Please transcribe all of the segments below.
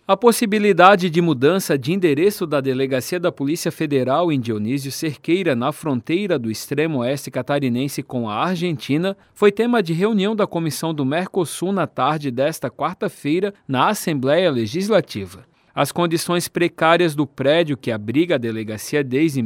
A possibilidade de mudança de endereço da Delegacia da Polícia Federal em Dionísio Cerqueira, na fronteira do extremo oeste catarinense com a Argentina, foi tema de reunião da Comissão do Mercosul na tarde desta quarta-feira na Assembleia Legislativa. As condições precárias do prédio que abriga a delegacia desde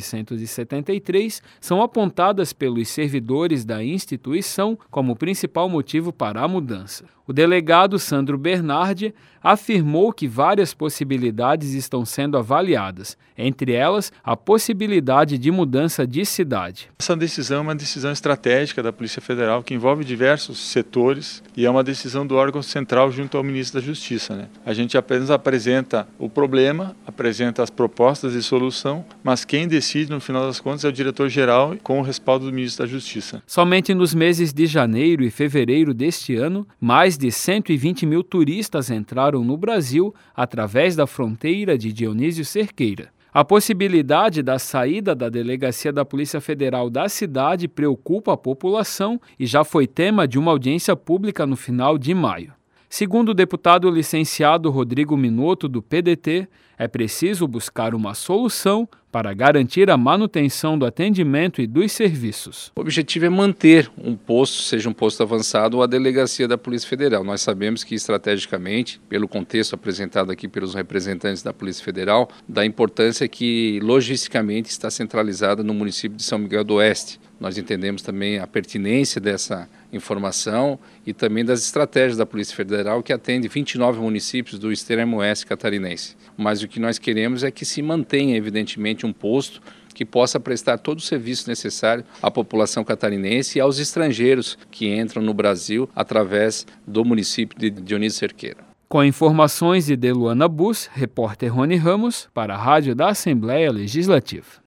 1973 são apontadas pelos servidores da instituição como principal motivo para a mudança. O delegado Sandro Bernardi afirmou que várias possibilidades estão sendo avaliadas, entre elas a possibilidade de mudança de cidade. Essa decisão é uma decisão estratégica da Polícia Federal que envolve diversos setores e é uma decisão do órgão central junto ao ministro da Justiça. A gente apenas apresenta o problema, apresenta as propostas de solução, mas quem decide no final das contas é o diretor-geral com o respaldo do ministro da Justiça. Somente nos meses de janeiro e fevereiro deste ano, mais de 120 mil turistas entraram no Brasil através da fronteira de Dionísio Cerqueira. A possibilidade da saída da Delegacia da Polícia Federal da cidade preocupa a população e já foi tema de uma audiência pública no final de maio. Segundo o deputado licenciado Rodrigo Minotto, do PDT, é preciso buscar uma solução para garantir a manutenção do atendimento e dos serviços. O objetivo é manter um posto, seja um posto avançado ou a delegacia da Polícia Federal. Nós sabemos que estrategicamente, pelo contexto apresentado aqui pelos representantes da Polícia Federal, da importância que logisticamente está centralizada no município de São Miguel do Oeste. Nós entendemos também a pertinência dessa informação e também das estratégias da Polícia Federal, que atende 29 municípios do extremo oeste catarinense. Mas o que nós queremos é que se mantenha, evidentemente, um posto que possa prestar todo o serviço necessário à população catarinense e aos estrangeiros que entram no Brasil através do município de Dionísio Cerqueira. Com informações de Luana Bus, repórter Rony Ramos, para a Rádio da Assembleia Legislativa.